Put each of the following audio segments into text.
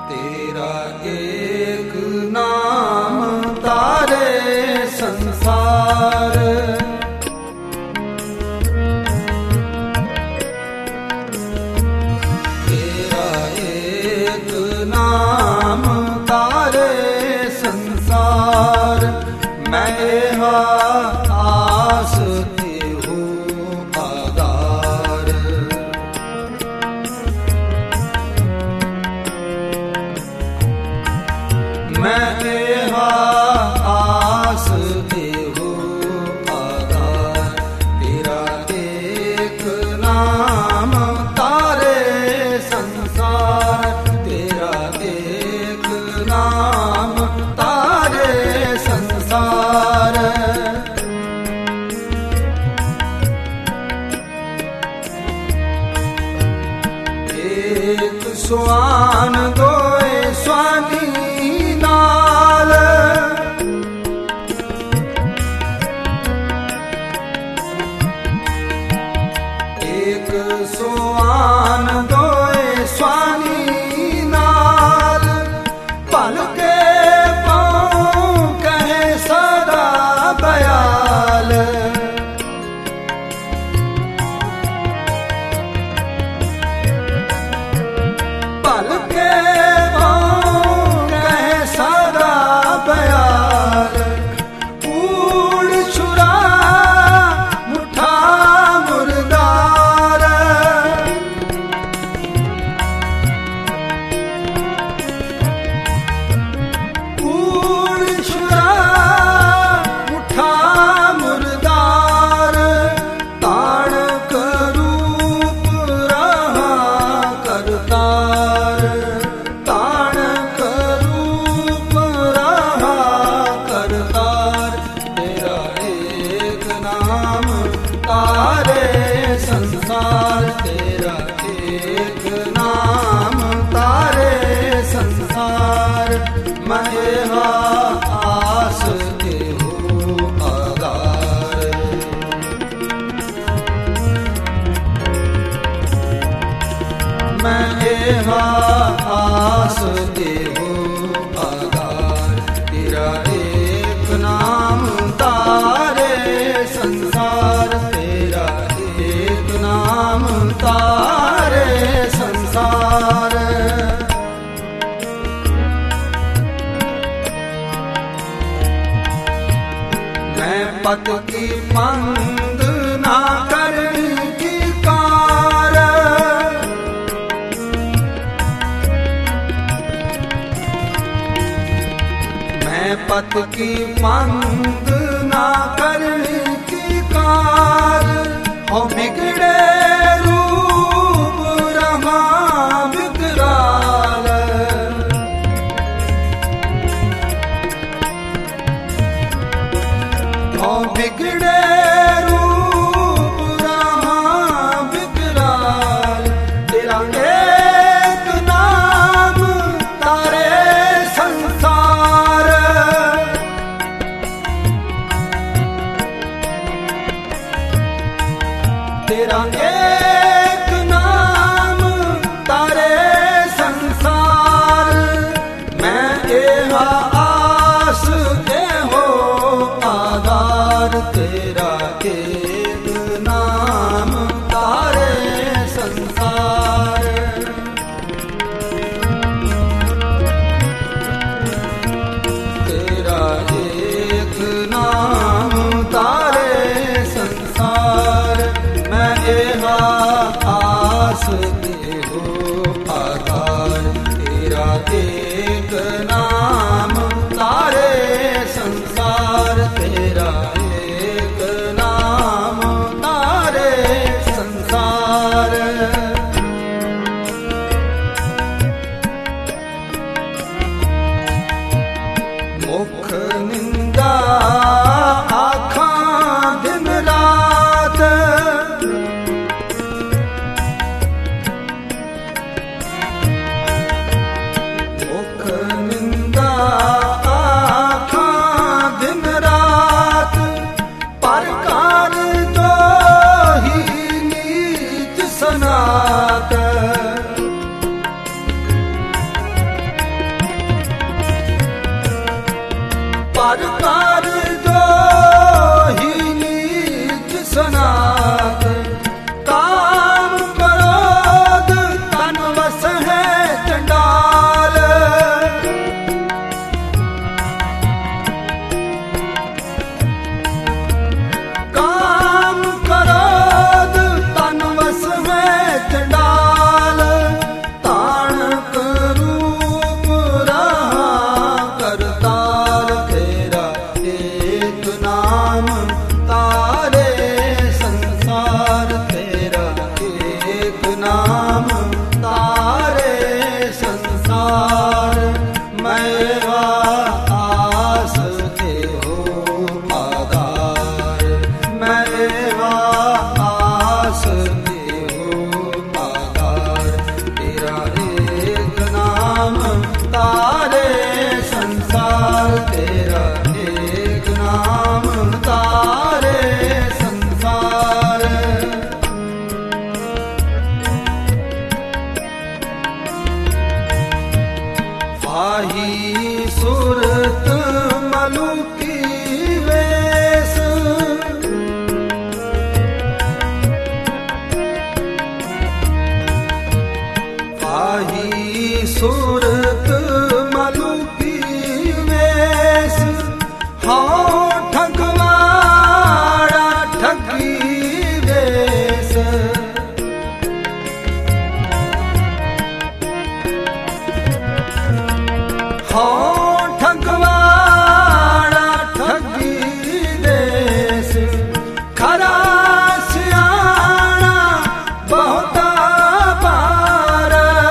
तेरा एक नाम तारे संसार, तेरा एक नाम तारे संसार। मैं आस ती हूँ आधार, मैं आस ती हूँ आधार। तेरा एक नाम तारे संसार, तेरा एक नाम तारे संसार। एक स्वान दोए स्वानी नाल, एक स्वान दोए स्वानी नाल। पल के पाँव कहे सदा बयाल, पल के पाँव कहे सदा बयाल। कूड़ छुरा मुठा मुर्दार, कूड़ छुरा मुठा मुर्दार। ताण करूप रहा करतार, ताण करूप रहा करतार। तेरा एक नाम तारे संसार, तेरा एक नाम तारे संसार। मैं आस ती हूँ आधार, मैं आस ती हूँ आधार। तेरा एक नाम तारे संसार, तेरा एक नाम तारे संसार। मैं पत की मंद ना करने की कार, मैं पत की मंद ना करने की कार। हो बिगड़े रूप रहा बिकराल, हो बिगड़े रूप रहा बिकराल। तेरा एक नाम तारे संसार, तेरा एक नाम तारे संसार। मैं आस के हो आधार, तेरा एक नाम तारे संसार। तेरा एक नाम तारे संसार। मैं आस ती हूँ आधार, तेरा एक नाम तारे संसार, तेरा एक नाम तारे संसार। मुख निंदा आँखां दिन रात, मुख निंदा आँखां दिन रात। परकार जो ही नीच सनात, सूरत मलुकी वेस हाँ ठगवाड़ा ठगी वेस हाँ ठगवाड़ा ठगी वेस खरा सियाणा बहुता पार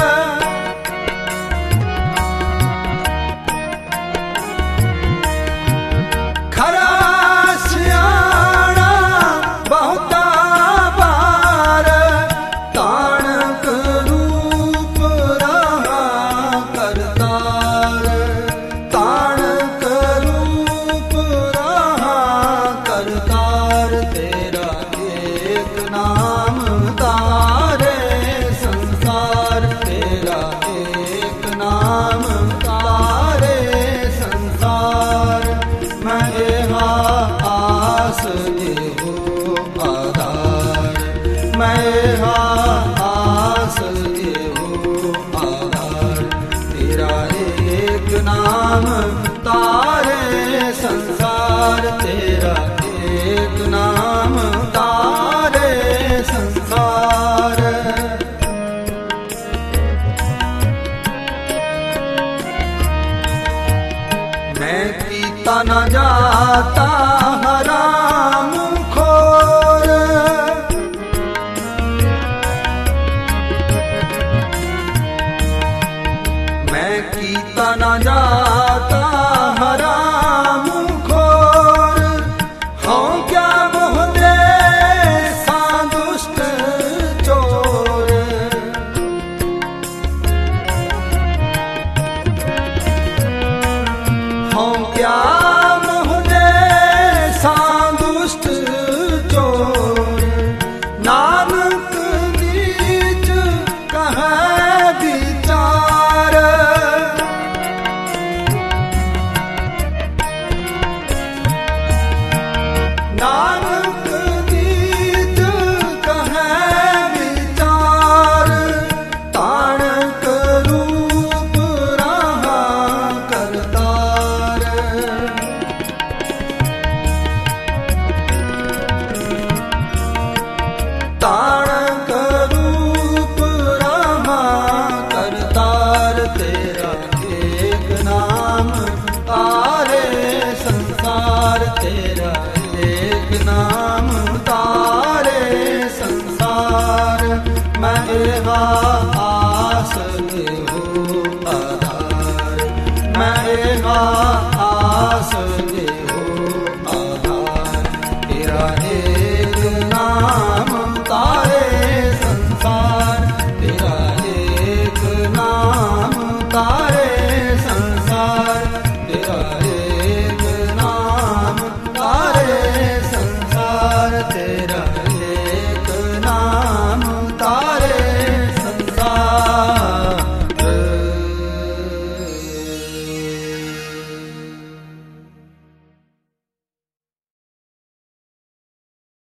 खरा सियाणा बहुता पार ताणक रूप रहा करतार ताणक रूप रहा करतार तेरा एक नाम तारे संसार तेरा एक नाम तारे संसार मैं आस देहो आधार मैं आस देहो आधार तेरा एक नाम तारे संसार तेरा एक नाम तारे संसार मैं पीता न जाता हराम खोर मैं पीता न जाता हराम खोर हाँ क्या मोह दे सादुष्ट चोर हाँ क्या मोह दे सादुष्ट चोर नानक नीच कहे विचार नानक नीच कहे विचार ताणक रूप रहा करतार ताणक रूप रहा करतार तेरा एक नाम तारे संसार तेरा एक नाम तारे संसार मैं